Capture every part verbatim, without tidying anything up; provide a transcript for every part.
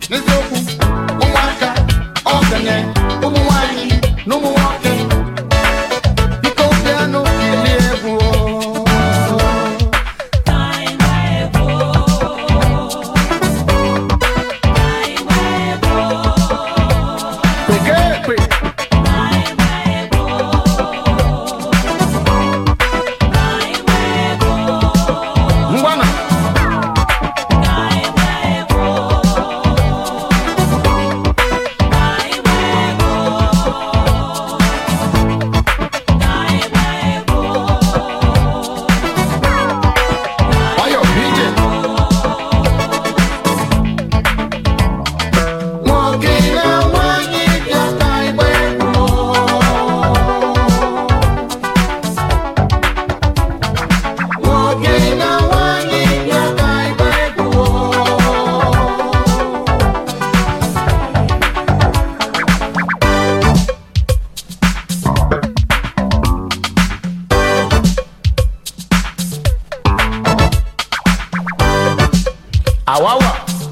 Awawa.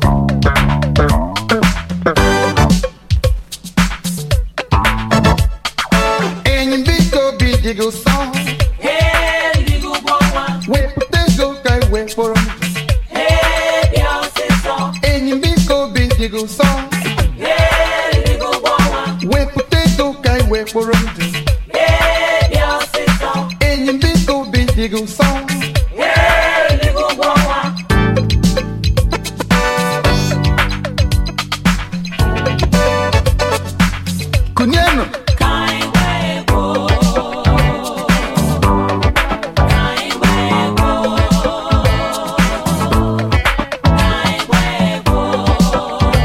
Any big go big diggle song. Hey, diggle boa. We potato guy wait for him. Hey, Beyonce song. Any big go big diggle song. Hey, diggle boa. We potato guy wait for him. Hey, Beyonce song. Any big go big diggle song.